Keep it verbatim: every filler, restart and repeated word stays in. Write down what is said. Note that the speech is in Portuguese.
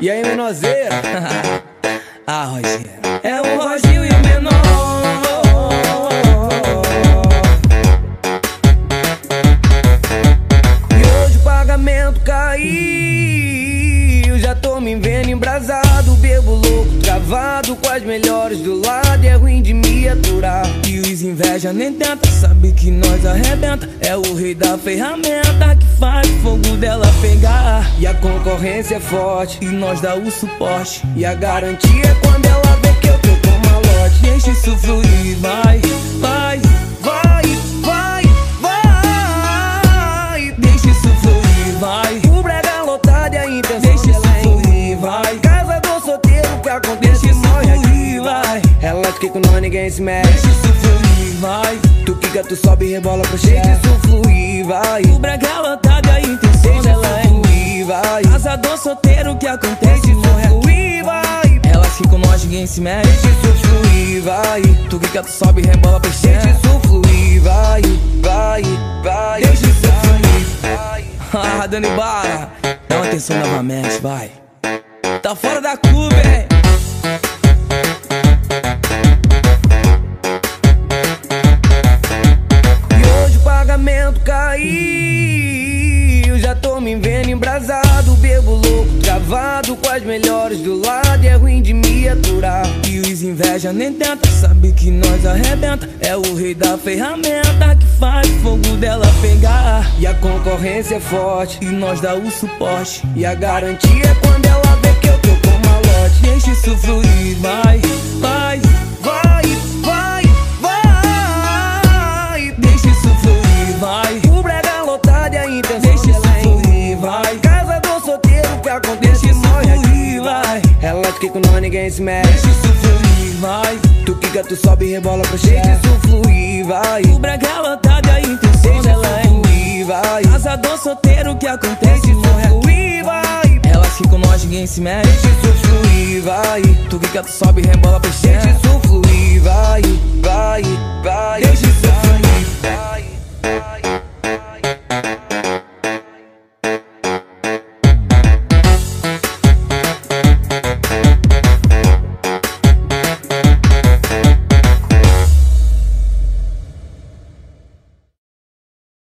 E aí, menorzeira? Ah, Roginho. É o Roginho e o menor. E hoje o pagamento caiu. Já tô me vendo embrasado, bebo louco, travado com as melhores do lado. É ruim de me aturar. E os inveja nem tenta, sabe que nós arrebenta. É o rei da ferramenta que faz o fogo dela pegar. E a concorrência é forte E nós dá o suporte. E a garantia é quando ela vê que eu tô com malote. Deixa isso fluir, vai, vai, Vai, vai, vai. deixa isso fluir, vai. O brega lotado e a intenção Deixa isso dela é fluir, vai. Casa do solteiro, o que acontece Deixa isso morre aqui. fluir, vai. Ela que com nós ninguém se mexe. Deixa isso fluir, vai. Tu quica, tu sobe e rebola pro chefe. Deixa isso fluir, vai. O brega lotado e a intenção Deixa dela isso é fluir, vai. casador solteiro, o que acontece Deixa morre isso aqui. fluir, vai. Elas que com nós ninguém se mexe. Deixa isso fluir, vai. Tu quica, tu sobe e rebola pro Deixa chefe. isso fluir, vai. Vai, vai. Deixa isso fluir, vai. Ah, Dani Bara, dá uma atenção novamente, vai. Tá fora da curva, hein? E hoje o pagamento caiu. Já tô me vendo embrasado, bebo louco, travado com as melhores do lado. É ruim de me aturar. E os inveja nem tenta, sabe que nós arrebenta. É o rei da ferramenta que faz o fogo dela pegar. E a concorrência é forte E nós dá o suporte. E a garantia é quando ela vê que eu tô com malote. Deixa isso fluir, vai, vai, Vai, vai, vai. deixa isso fluir, vai. O brega lotado e a intenção Deixa isso dela é fluir, vai. Casa do solteiro, o que acontece Deixa isso morre aqui. fluir, vai. Ela que com nós ninguém se mexe. Deixa isso fluir, vai. Tu quica, tu sobe e rebola pro chefe. Deixa isso fluir, vai. O brega lotado e a intenção Deixa dela isso é fluir, vai. casador solteiro, o que acontece Deixa morre isso aqui. fluir, vai. Elas que com nós ninguém se mexe. Deixa isso fluir, vai. Tu quica, tu sobe e rebola pro Deixa chefe. isso fluir, vai. Vai, vai. Deixa